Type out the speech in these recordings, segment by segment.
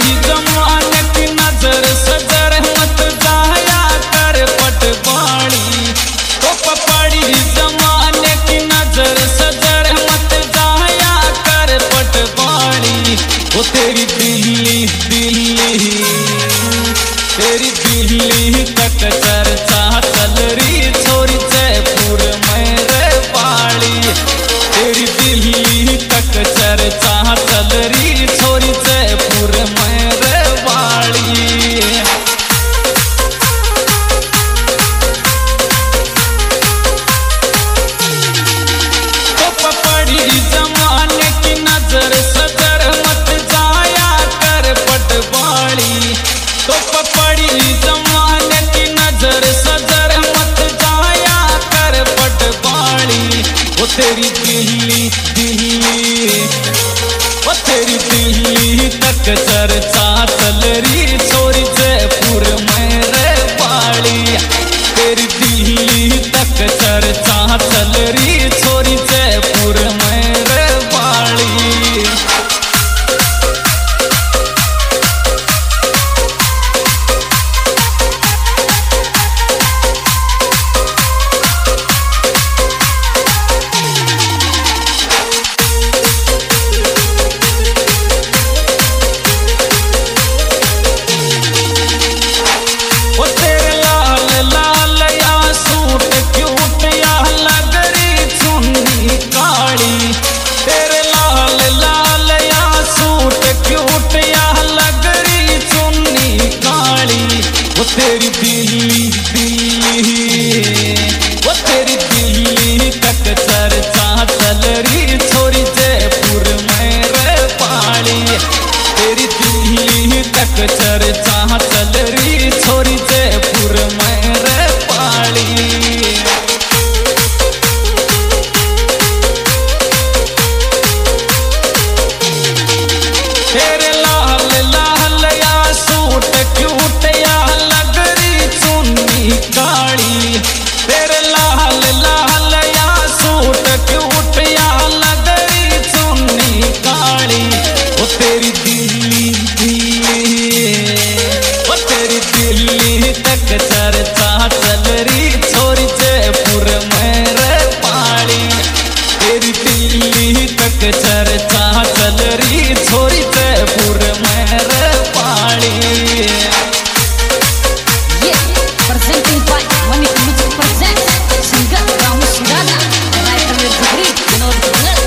जमाने की नजर सजर मत जाया कर पटवाड़ी। तो पपड़ी जमाने की नजर सजर मत जाया कर पटवाड़ी। वो तेरी दिल्ली दिल्ली तेरी दिल्ली तक चर्चा चल रही छोरी जयपुर में रवाड़ी। तेरी दिल्ली तक चर्चा चल रही छोरी जयपुर में रवाड़ी। तो पपड़ी जमाने की नजर सजर मत जाया कर पटवाड़ी। तो पपड़ी जमाने की नजर सजर मत जाया कर पटवाड़ी। वो तेरी दिल्ली दिल्ली वो तेरी दिल्ली तक चर्चा चल रही छोरी जयपुर में रवाड़ी। तेरी दिल्ली तक चर्चा चल रही छोरी जयपुर में रवाड़ी। तेरी दिल्ली दिल्ली वो तेरी दिल्ली तक चर्चा चल रही छोरी जयपुर में रवाड़ी। तेरी दिल्ली तक चर्चा चल रही छोरी जयपुर में रवाड़ी। तेरे लाल लाल या सूट क्यूट या लगरी चुन्नी काली। तेरे लाल लाल या सूट क्यूट या लगरी चुन्नी काली। वो तेरी दिल्ली दिल्ली वो तेरी दिल्ली तक चर्चा चल रही छोरी जयपुर में रवाड़ी। तेरी दिल्ली तक चर्चा चल रही छोरी जयपुर में रवाड़ी। Presenting by Manik Music presents singer Ramu Sudana, writer with degree Vinod Bungal.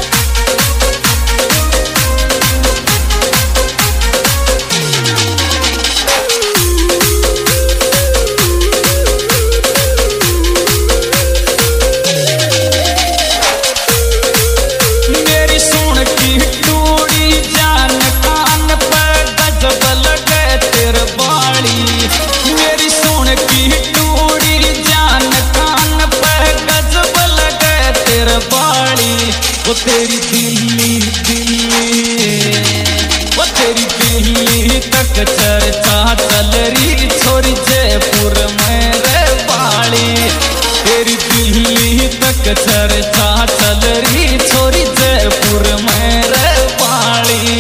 मेरी सुन की टूड़ी जान कान पर गजब लगे तेरे बाड़ी। मेरी सुन की टूड़ी जान कान पर गजब लगे तेरे बाड़ी। वो तेरी दिल्ली दिल्ली वो तेरी दिल्ली तक चर्चा चल रही छोरी जयपुर में रवाड़ी। तेरी दिल्ली तक चर्चा चल रही छोरी जयपुर में रवाड़ी।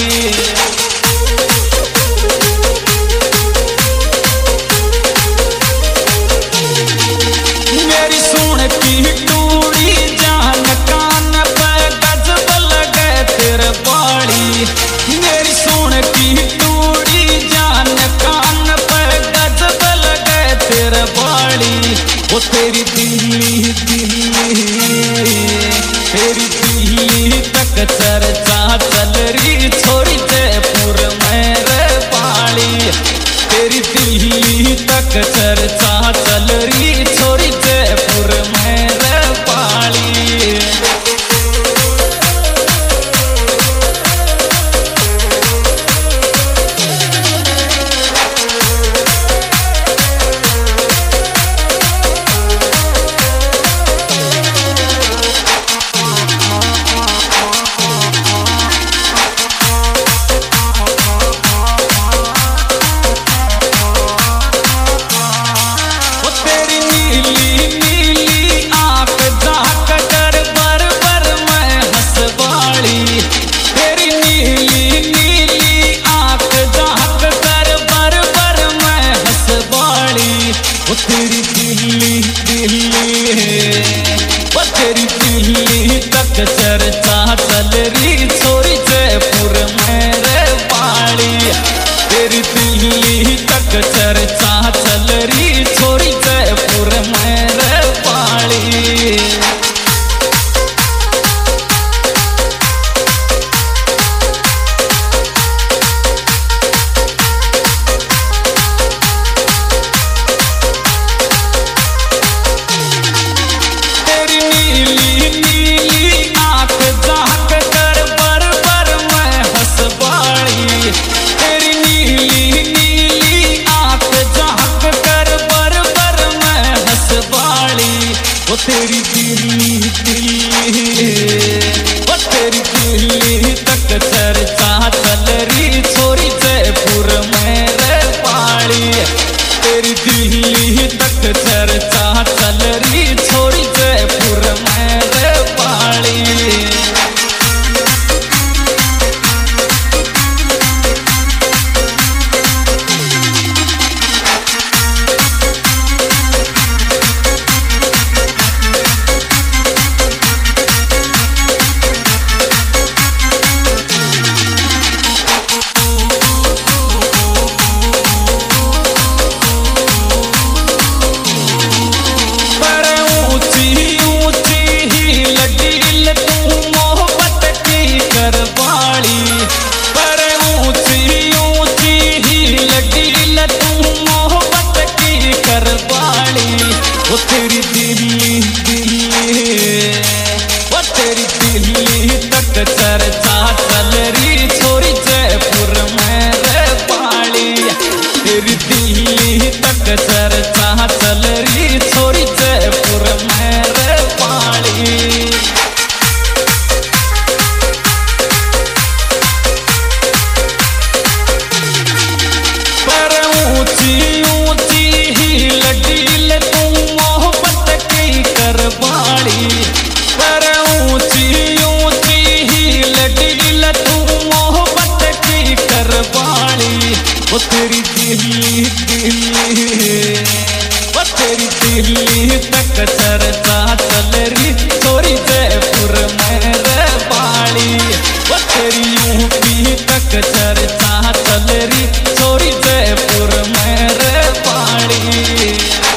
मेरी सुन की टूड़ी जान कान पर गजब लगे तेरे बाड़ी। मेरी सुन की टूड़ी जान कान पर गजब लगे तेरे बाड़ी। वो तेरी दिल्ली दिल्ली तेरी दिल्ली तक चर्चा चल रही छोरी जयपुर में रवाड़ी। तेरी दिल्ली तक चर्चा चल रही छोरी जयपुर में रवाड़ी। वो तेरी दिल्ली दिल्ली, वो तेरी दिल्ली तक चर्चा चल रही छोरी जयपुर में रे बाड़ी। वो तेरी यूपी तक चर्चा चल रही छोरी जयपुर में रे बाड़ी।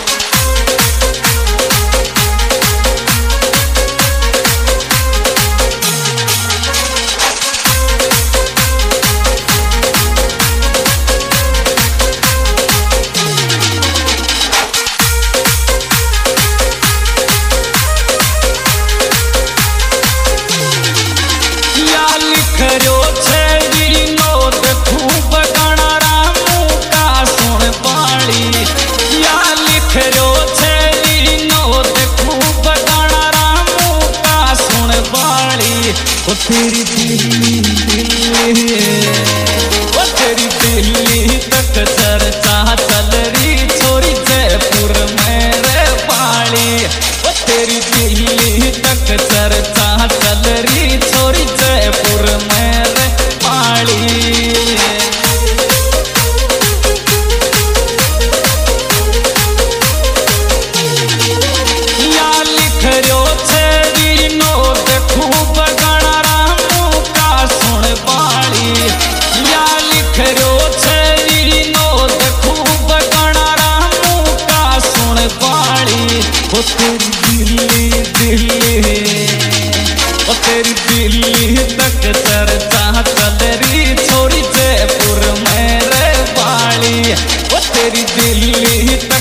वो तेरी दिल्ली दिल्ली, वो तेरी दिल्ली तक चर्चा चल रही छोरी जयपुर में रे बाड़ी। वो तेरी दिल्ली तक चर्चा चल रही छोरी जयपुर में रे बाड़ी। वो तेरी दिल्ली दिल्ली, वो तेरी दिल्ली तक चर्चा चल रही छोरी जयपुर में रे बाड़ी। वो तेरी दिल्ली